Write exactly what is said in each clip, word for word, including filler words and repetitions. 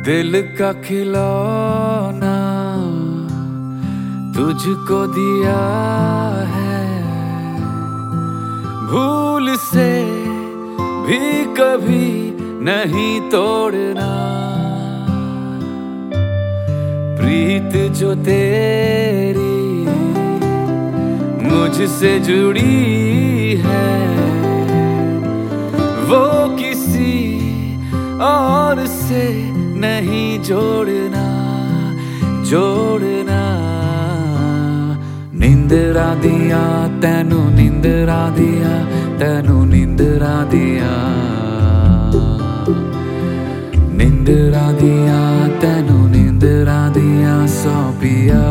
दिल का खिलौना तुझको दिया है, भूल से भी कभी नहीं तोड़ना। प्रीत जो तेरी मुझसे जुड़ी है, वो किसी और से नहीं जोड़ना जोड़ना। निंदरा दिया तैनू निंदरा दिया तैनू निंदरा दिया, निंदरा दिया तैनू निंदरा दिया सौ पिया।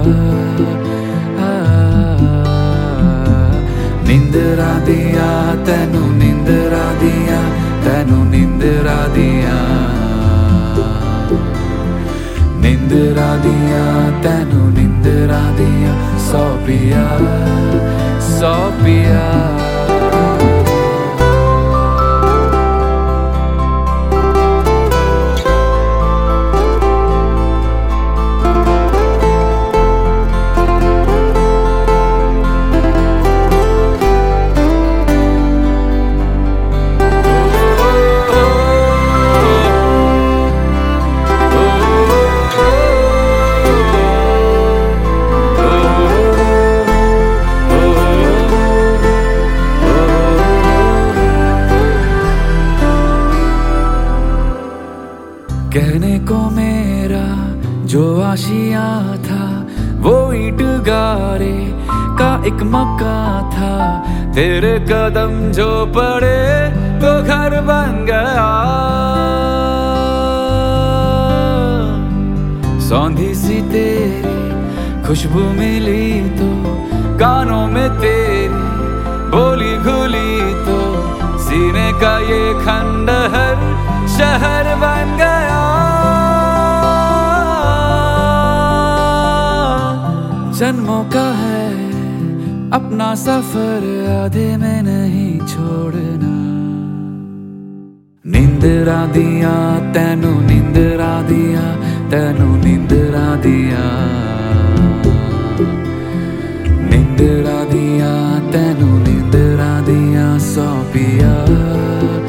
निंदरा दिया तैनू निंदरा दिया तैनू निंदरा दिया, निंदरा दिया तैनू निंदरा दिया सौ पिया सौ पिया। कहने को मेरा जो आशिया था, वो ईंट गारे का एक मकान था। तेरे कदम जो पड़े तो घर बन गया। सौंधी सी तेरी खुशबू मिली तो कानों में तेरी बोली घुली तो, सीने का ये खंडहर शहर बन गया। जन्मों का है अपना सफर, आधे में नहीं छोड़ना। निंदरा दिया तैनू निंदरा दिया तैनू निंदरा दिया, निंदरा दिया तैनू निंदरा दिया सौ पिया।